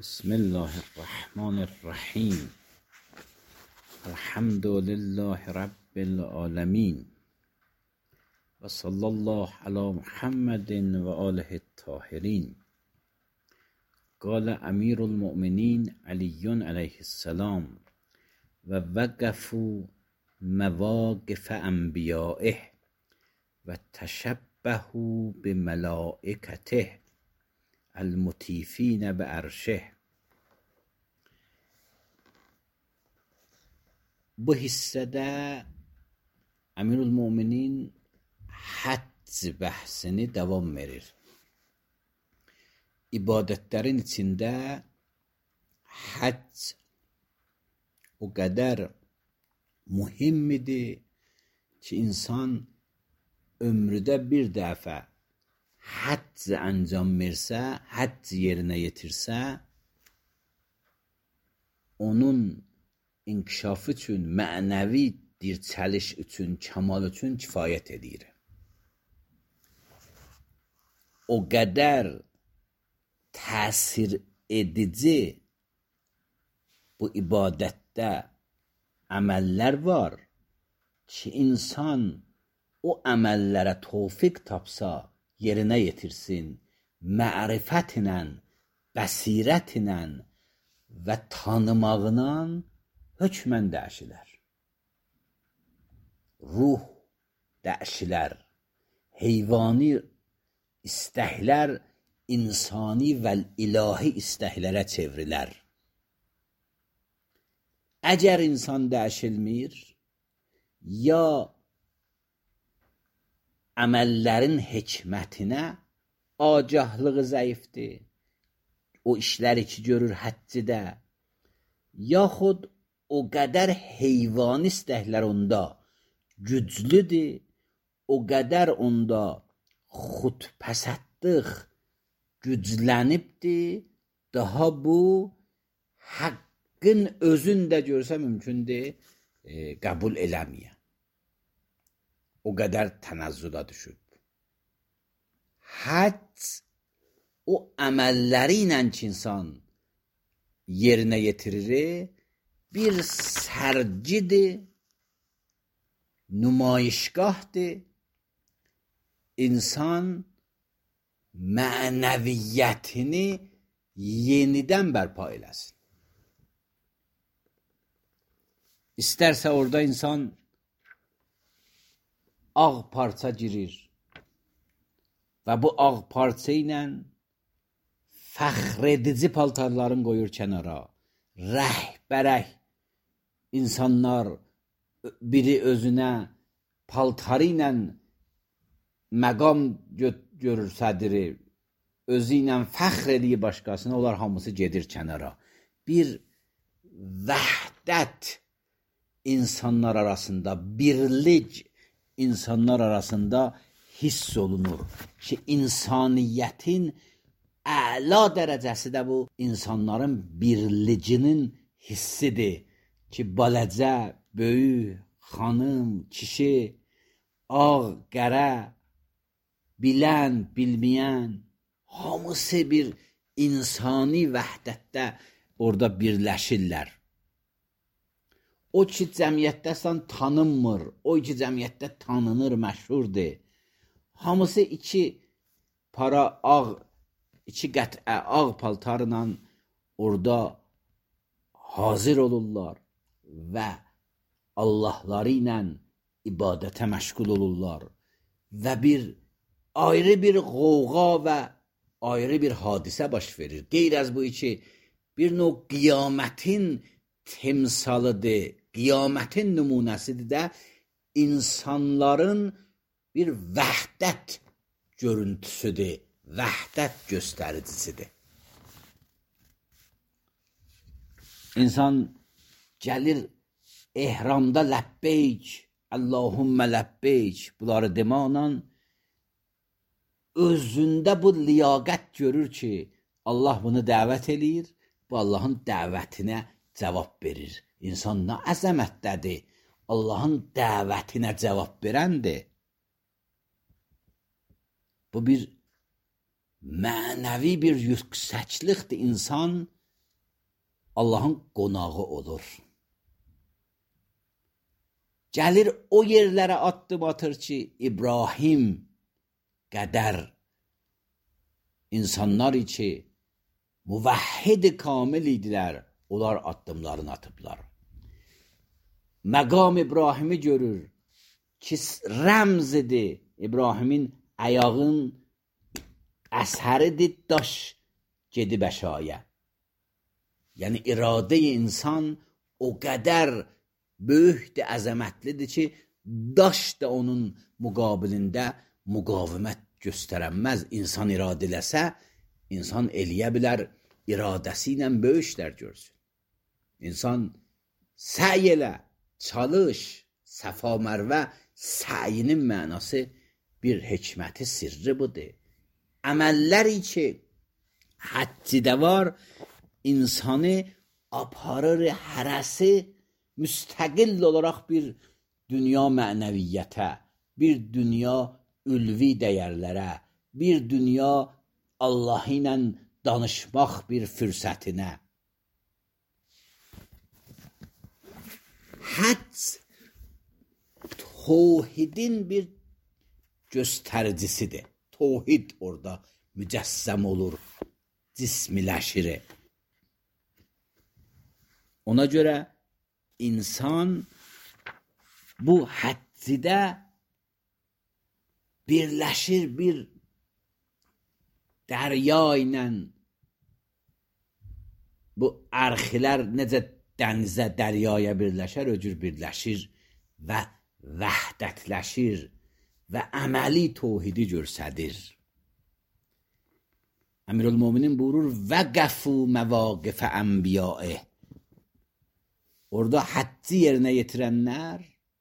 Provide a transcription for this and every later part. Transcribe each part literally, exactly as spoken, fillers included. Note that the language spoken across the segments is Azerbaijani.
بسم الله الرحمن الرحیم. الحمد لله رب العالمین و صلی الله علی محمد و آله الطاهرین. قال امیر المؤمنین علی علیه السلام و وقفوا مواقف انبیائه و تشبهوا بملائکته المطیفین بعرشه. Bu hissədə Əmirül Möminin həcc bəhsini davam verir. İbadətlərin içində həcc o qədər mühimmidir ki, insan ömrüdə bir dəfə həcc əncam versə, həcc yerinə yetirsə, onun inkişafı üçün, mənəvi dirçəliş üçün, kəmal üçün kifayət edir. O qədər təsir edici bu ibadətdə əməllər var ki, insan o əməllərə tövfiq tapsa, yerinə yetirsin, mərifət ilə, bəsirət ilə və tanımağına hökmən dəyişilər. Ruh dəyişilər, heyvani istəklər insani və ilahi istəklərə çevrilər. Əgər insan dəyişilmir, ya əməllərin hikmətinə agahlığı zəifdir, o işləri ki görür həccidə, yaxud o qədər heyvani istəklər onda güclüdür, o qədər onda xudpəsəddlik güclənibdir, daha bu haqqın özündə görsə mümkündür e, qəbul eləməyə. O qədər tənəzzülə düşüb. Həcc o əməlləri ilə ki, insan yerinə yetirir, bir sərgidir, nümayişgahdır. İnsan mənəviyyətini yenidən bərpa eləsin. İstərsə orada insan ağ parça girir və bu ağ parça ilə fəxr edici paltarların qoyur kənara. Rəhbərək insanlar biri özünə paltarı ilə məqam görür sədri, özü ilə fəxr edir başqasına, onlar hamısı gedir kənara. Bir vəhdət insanlar arasında, birlik insanlar arasında hiss olunur ki, insaniyyətin əla dərəcəsi də bu insanların birlicinin hissidir ki, baləcə, böyük, xanım, kişi, ağ, qərə, bilən, bilməyən, hamısı bir insani vəhdətdə orada birləşirlər. O ki, cəmiyyətdəsən tanınmır, o ki, cəmiyyətdə tanınır, məşhurdur. Hamısı iki para ağ, iki qətə ağ paltarla orada hazır olurlar və Allahları ilə ibadətə məşğul olurlar və bir ayrı bir qoğğa və ayrı bir hadisə baş verir. Qeyr az bu iki bir növ qiyamətin timsalıdır, qiyamətin nümunəsidir də insanların bir vəhdət görüntüsüdür, vəhdət göstəricisidir. İnsan gəlir ehramda ləbbeyk, Allahümmə ləbbeyk bunları deməklə özündə bu liyaqət görür ki, Allah bunu dəvət eləyir, bu Allahın dəvətinə cavab verir. İnsan nə əzəmətdədir, Allahın dəvətinə cavab verəndir. Bu bir mənəvi bir yüksəklikdir. İnsan Allahın qonağı olur. Gəlir o yerlərə addım atır ki, İbrahim qədər insanlar ki, müvəhhid kamil idilər, onlar addımlarını atıblar. Məqam İbrahimi görür ki, rəmzidir. İbrahimin ayağın əsəridir, daş gedib əşaya. Yəni, iradə insan o qədər böyükdür, əzəmətlidir ki, daş da onun müqabilində müqavimət göstərənməz. İnsan iradə eləsə, insan eləyə bilər, iradəsi ilə böyük işlər görsün. İnsan səy elə, çalış, səfa mərvə, səyinin mənası bir hikməti sirri budur. Əməlləri ki, həccidə var, insanı aparır, hərəsi müstəqil olaraq bir dünya mənəviyyətə, bir dünya ülvi dəyərlərə, bir dünya Allah ilə danışmaq bir fürsətinə. Həcc tövhidin bir göstəricisidir. Tövhid orada mücəssəm olur, cismiləşir. Ona görə insan bu həccidə birləşir bir dərya ilə. Bu ərxilər necə dənizə, dəryaya birləşər, o cür birləşir və vəhdətləşir və əməli tövhidi göstərir. Əmirülmöminin buyurur, vəqəfu məvaqifə ənbiyəə. Orada həcci yerinə yetirənlər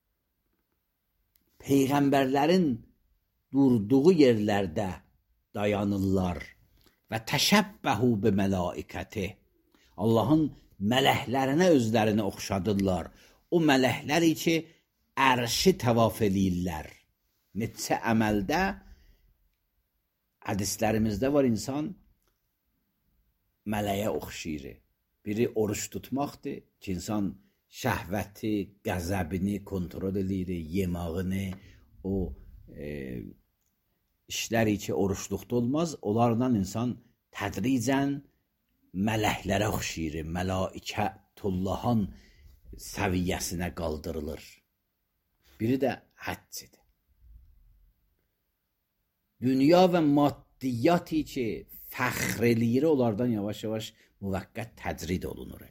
peyğəmbərlərin durduğu yerlərdə dayanırlar və təşəbbəhu bi mələikəti. Allahın mələklərinə özlərini oxşadırlar. O mələkləri ki, ərşi təvaf eləyirlər. Neçə əməldə hədislərimizdə var, insan mələyə oxşayır. Biri oruç tutmaqdır ki, insan şəhvəti, qəzəbini kontrol edir, yemağını, o e, işləri ki, oruçluqda olmaz, onlarla insan tədricən mələklərə oxşayır, mələikətullahın səviyyəsinə qaldırılır. Biri də həccidir. Dünya və maddiyyatı ki, fəxr eləyir, onlardan yavaş-yavaş müvəqqət təcrid olunur.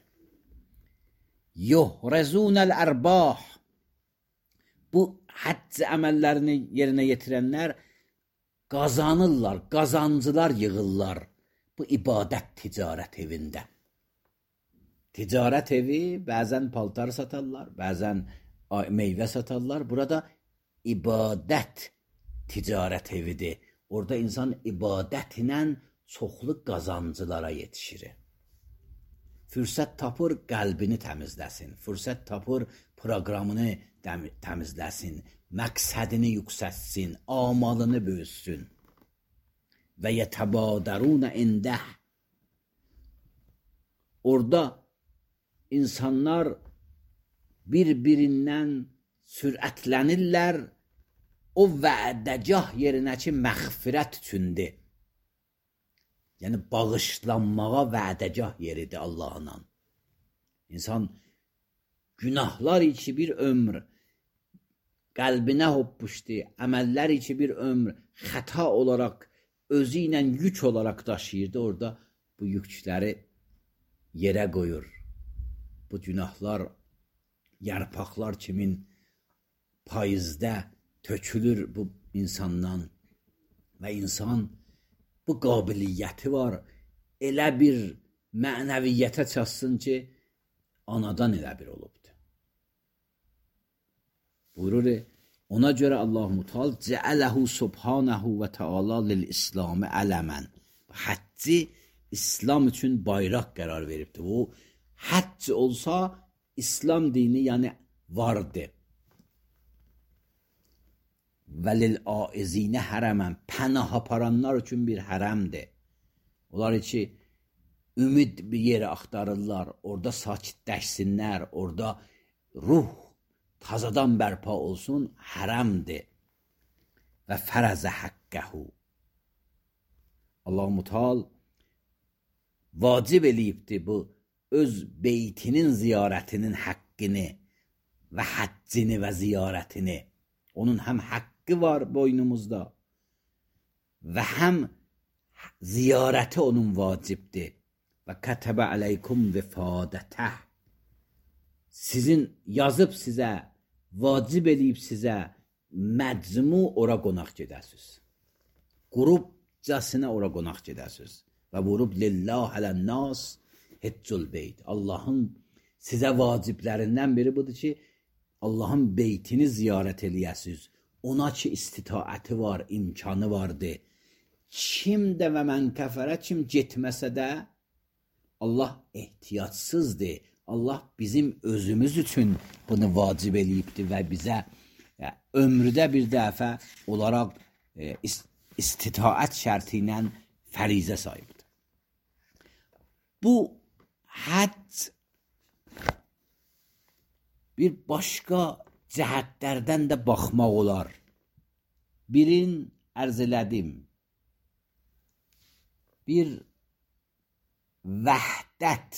Yuhrezunəl ərbah. Bu həcc əməllərini yerinə yetirənlər qazanırlar, qazancılar yığırlar bu ibadət ticarət evində. Ticarət evi bəzən paltar satarlar, bəzən meyvə satarlar. Burada ibadət ticarət evidir. Orada insan ibadət ilə çoxlu qazancılara yetişir. Fürsət tapır, qəlbini təmizləsin. Fürsət tapır, proqramını təmizləsin. Məqsədini yüksətsin, amalını böyütsün. Və yətəbadərunə indəh. Orada insanlar bir-birindən sürətlənirlər. O vədəcah yerinə ki, məğfirət üçündür. Yəni, bağışlanmağa vədəcah yeridir Allahla. İnsan günahlar içi bir ömr qəlbinə hoppuşdu, əməllər içi bir ömr xəta olaraq, özü ilə yük olaraq daşıyırdı. Orada bu yükləri yerə qoyur. Bu günahlar, yarpaqlar kimin payızda tökülür bu insandan və insan bu qabiliyyəti var, elə bir mənəviyyətə çatsın ki, anadan elə bir olubdur. Buyurur, ona görə Allah-u Teala cəələhu subhanahu və teala lil-İslamı ələmən. Həcci İslam üçün bayraq qərar veribdir. O, həcc olsa, İslam dini yəni vardır. Və lil-aizinə hərəmən, pənah aparanlar üçün bir hərəmdir. Onlar ki, ümid bir yeri axtarırlar, orada sakitləşsinlər, orada ruh tazadan bərpa olsun, hərəmdir. Və fərəzə haqqəhu. Allah-u Mutal vacib eləyibdir bu öz beytinin ziyarətinin haqqını və həccini və ziyarətini. Onun həm haqqı var boynumuzda və həm ziyarəti onun vacibdir. Və kətəbə əleykum vifadətəh. Sizin yazıb sizə, vacib eləyib sizə məcmu ora qonaq gedəsiniz. Qrupcasına ora qonaq gedəsiniz. Və vurub lillah ələnnas heccul beyt. Allahın sizə vaciblərindən biri budur ki, Allahın beytini ziyarət eləyəsiniz. Ona ki istitaəti var, imkanı vardır. Kim də və mən kəfərə, kim getməsə də Allah ehtiyacsızdır. Allah bizim özümüz üçün bunu vacib eləyibdir və bizə yəni, ömrüdə bir dəfə olaraq e, istitaət şərti ilə fərizə sahibdir. Bu həcc bir başqa cəhətlərdən də baxmaq olar. Birin ərz elədim. Bir vəhdət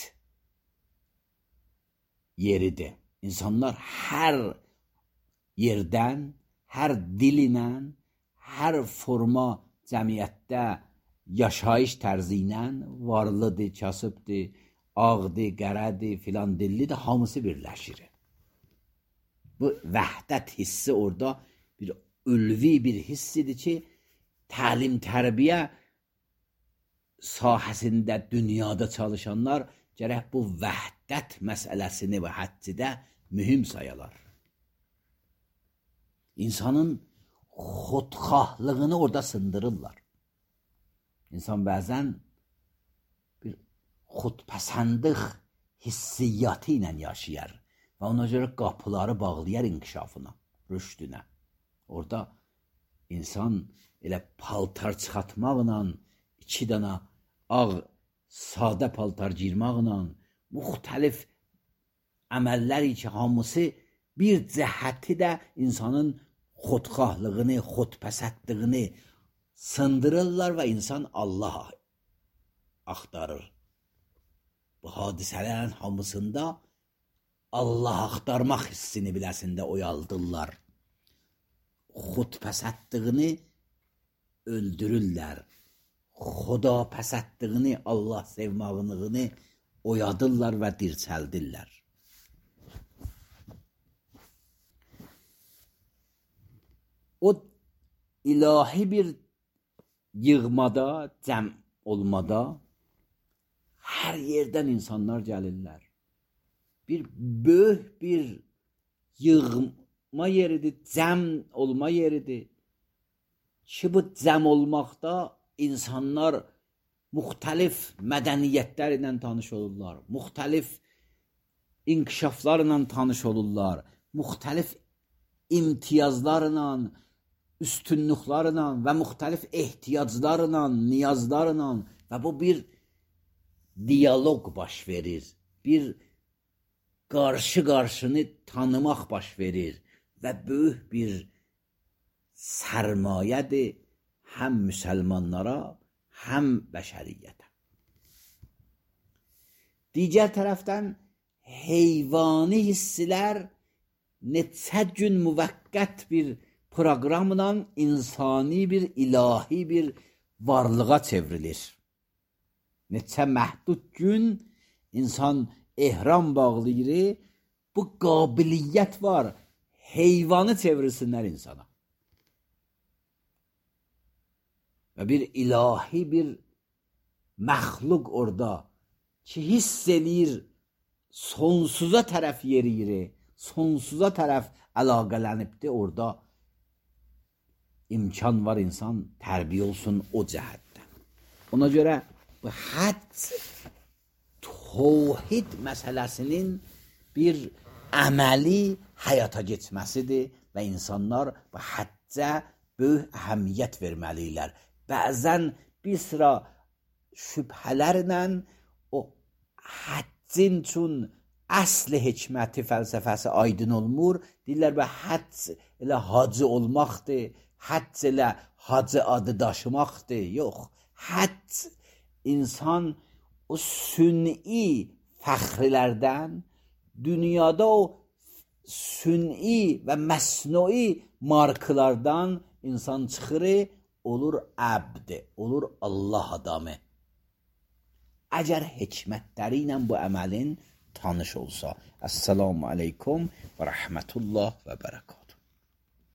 yeridir. İnsanlar hər yerdən, hər dil ilə, hər forma cəmiyyətdə yaşayış tərzi ilə varlıdır, kasıbdır, ağdır, qərədir, filan dillidir, hamısı birləşir. Bu vəhdət hissi orada bir ülvi bir hissidir ki, təlim tərbiyə sahəsində dünyada çalışanlar gərək bu vəhdət məsələsini və həccidə mühüm sayalar. İnsanın xodxahlığını orada sındırırlar. İnsan bəzən bir xodpəsəndlik hissiyyatı ilə yaşayar və ona görə qapıları bağlayar inkişafına, rüşdünə. Orada insan elə paltar çıxartmaqla, iki dana ağ, sadə paltar giyirməklə, müxtəlif əməlləri ki, hamısı bir cəhəti də insanın xodxahlığını, xodpəsəndliyini sındırırlar və insan Allah axtarır. Bu hadisələrin hamısında Allah axtarmaq hissini biləsində oyaldırlar. Xodpəsəndliyini öldürürlər. Xodapəsəndliyini, Allah sevmağını oyadırlar və dirçəldirlər. O ilahi bir yığmada, cəm olmada hər yerdən insanlar gəlirlər. Bir böyük bir yığma yeridir, cəm olma yeridir. Ki bu cəm olmaqda insanlar müxtəlif mədəniyyətlər ilə tanış olurlar, müxtəlif inkişaflarla tanış olurlar, müxtəlif imtiyazlarla, üstünlüklərlə və müxtəlif ehtiyaclarla, niyazlarla və bu bir diyaloq baş verir, bir qarşı-qarşını tanımaq baş verir və böyük bir sərmayədir həm müsəlmanlara, həm bəşəriyyətə. Digər tərəfdən heyvani hisslər neçə gün müvəqqət bir proqramla insani bir ilahi bir varlığa çevrilir. Neçə məhdud gün insan ehram bağlayır, bu qabiliyyət var, heyvanı çevirsinlər insana. Və bir ilahi bir məxluq orada ki, hiss eləyir, sonsuza tərəf yeriyir, sonsuza tərəf əlaqələnibdir, orada imkan var insan tərbiyə olsun o cəhətdən. Ona görə bu həcc təvhid məsələsinin bir əməli həyata keçməsidir və insanlar bu həccə böyük əhəmiyyət verməliyirlər. Bəzən bir sıra şübhələrlə o həccin üçün əsl hikməti, fəlsəfəsi aydın olmur. Deyirlər və həcc elə hacı olmaqdır, həcc elə hacı adı daşımaqdır. Yox, həcc insan o sünni fəxrilərdən, dünyada o sünni və məsnui markalardan insan çıxır, olur əbd, olur Allah adamı. Əgər hikmətləri ilə bu əməlin tanış olsa. Əssalamu aleykum və rəhmətullah və bərəkət.